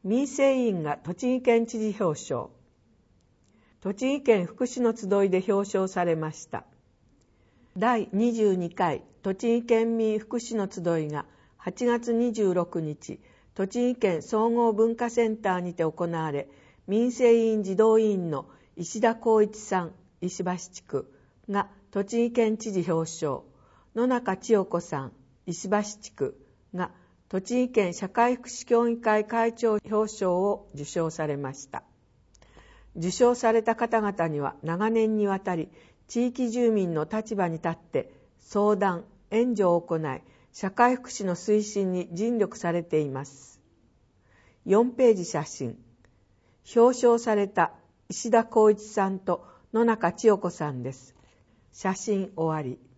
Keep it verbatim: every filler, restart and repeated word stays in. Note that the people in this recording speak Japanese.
民生委員が栃木県知事表彰。栃木県福祉の集いで表彰されました。だいにじゅうにかい栃木県民福祉の集いがはちがつにじゅうろくにち、栃木県総合文化センターにて行われ、民生委員児童委員の石田光一さん、石橋地区が栃木県知事表彰、野中千代子さん、石橋地区が栃木県社会福祉協議会会長表彰を受賞されました。受賞された方々には長年にわたり地域住民の立場に立って相談、援助を行い、社会福祉の推進に尽力されています。よんページ写真。表彰された石田光一さんと野中千代子さんです。写真終わり。